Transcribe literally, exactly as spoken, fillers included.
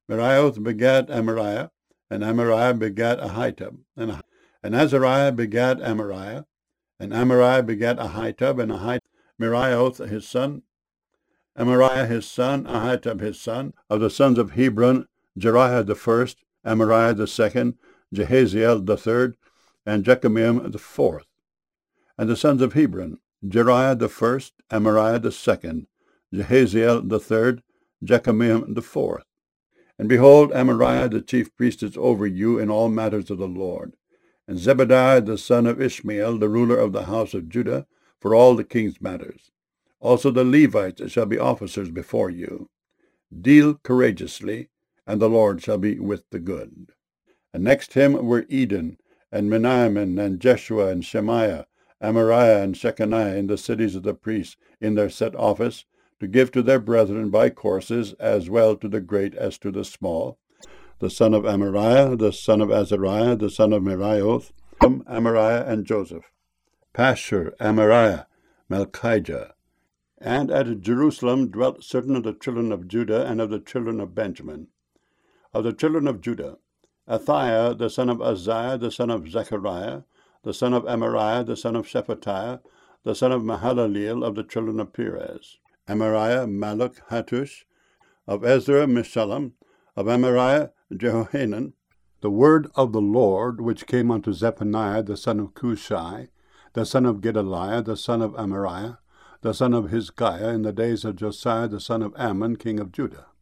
Meraioth begat Amariah, and Amariah begat Ahitub, and, and Azariah begat Amariah, and Amariah begat Ahitub, and Ahitub Meraioth his son, Amariah his son, Ahitub his son. Of the sons of Hebron, Jeriah the first, Amariah the second, Jehaziel the third, and Jekameam the fourth. And the sons of Hebron, Jeriah the first, Amariah the second, Jehaziel the third, Jekameam the fourth. And behold, Amariah the chief priest is over you in all matters of the Lord, and Zebadiah the son of Ishmael, the ruler of the house of Judah, for all the king's matters. Also the Levites shall be officers before you. Deal courageously, and the Lord shall be with the good. And next him were Eden, and Meniamin, and Jeshua, and Shemaiah, Amariah, and Shechaniah in the cities of the priests in their set office, to give to their brethren by courses, as well to the great as to the small. The son of Amariah, the son of Azariah, the son of Meraioth, Amariah and Joseph. Pashur, Amariah, Malchijah. And at Jerusalem dwelt certain of the children of Judah and of the children of Benjamin. Of the children of Judah, Athaiah, the son of Uzziah, the son of Zechariah, the son of Amariah, the son of Shephatiah, the son of Mahalaleel, of the children of Perez. Amariah, Malluch, Hattush. Of Ezra, Meshullam. Of Amariah, Jehohanan. The word of the Lord, which came unto Zephaniah, the son of Cushai, the son of Gedaliah, the son of Amariah, the son of Hizkiah, in the days of Josiah, the son of Ammon, king of Judah.